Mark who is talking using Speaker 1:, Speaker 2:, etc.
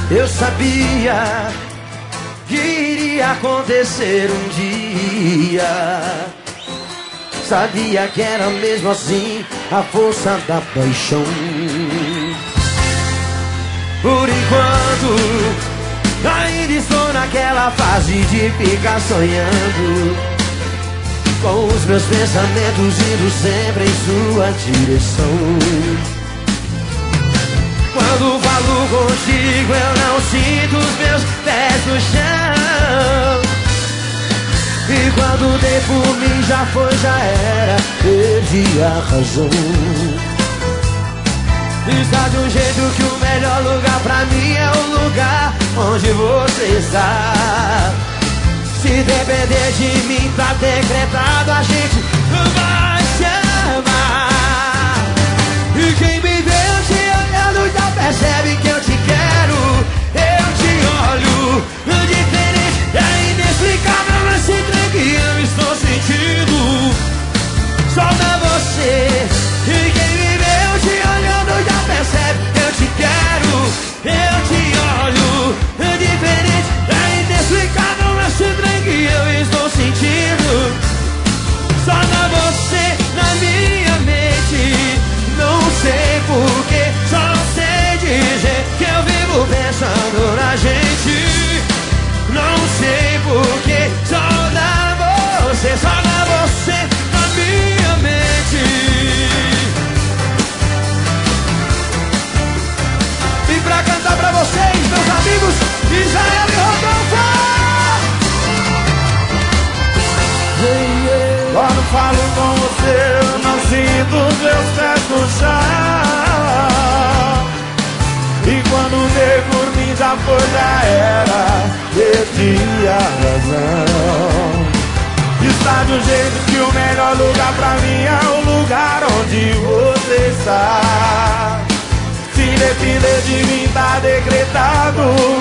Speaker 1: Eu sabia que iria acontecer um dia. Sabia que era mesmo assim a força da paixão. Por enquanto, ainda estou naquela fase de ficar sonhando, com os meus pensamentos indo sempre em sua direção. Quando falo contigo eu não sinto os meus pés no chão. E quando dei por mim já foi, já era, perdi a razão. Está de um jeito que o melhor lugar pra mim é o lugar onde você está. Se depender de mim tá decretado, a gente vai se amar. E quem me vê te olhando já percebe que eu te quero. Eu te olho diferente, é inexplicável, mas se entregue, eu estou sentindo só pra você. E quem me vê te olhando já percebe que eu te quero. Eu te olho diferente, é inexplicável, mas se entregue, eu estou sentindo só pra você na minha mente. Não sei porquê, só sei dizer que eu vivo pensando na gente. Não sei porquê, só dá você, só dá você na minha mente. Vim pra cantar pra vocês, meus amigos, Israel e Rodolfo.
Speaker 2: Quando falo com você eu não sinto os meus pés no chão. E quando dei por mim já foi, já era, perdi a razão. Está de um jeito que o melhor lugar pra mim é o lugar onde você está. Se depender de mim tá decretado,